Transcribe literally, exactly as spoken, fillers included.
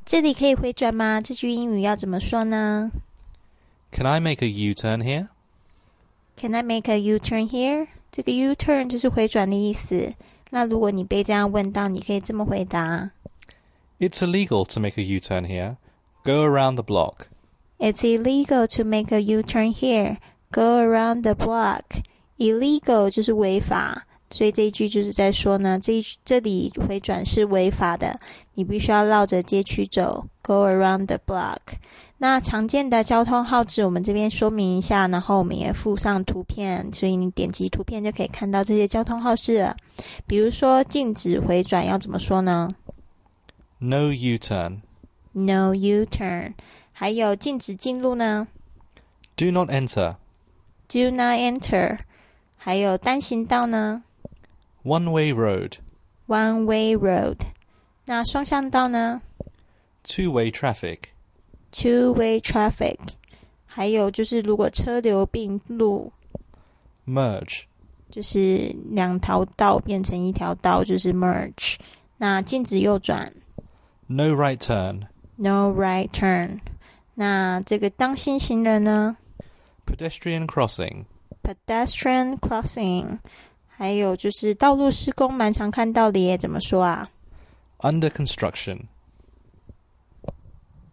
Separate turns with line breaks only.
这里可以回转吗？这句英语要怎么说呢？
Can I make a U-turn here?
Can I make a U-turn here? 这个 U-turn 就是回转的意思。那如果你被这样问到，你可以这么回答。
It's illegal to make a U-turn here. Go around the block.
It's illegal to make a U-turn here. Go around the block. Illegal 就是违法，所以这一句就是在说呢，这一这里回转是违法的，你必须要绕着街区走。Go around the block. 那常见的交通号志我们这边说明一下，然后我们也附上图片，所以你点击图片就可以看到这些交通号志了。比如说禁止回转要怎么说呢？
No U-turn.
No U-turn. 还有禁止进入呢？
Do not enter.
Do not enter. 还有单行道呢？
One-way road.
One way road. 那双向道呢？
Two-way traffic.
Two way traffic. 还有就是如果车流并路，
Merge.
就是两条道变成一条道，就是 merge. 那禁止右转，
No right turn.
No right turn. 那这个当心行人呢？
Pedestrian crossing.
Pedestrian crossing. 还有就是道路施工蛮常看到的耶，怎么说啊？
Under construction.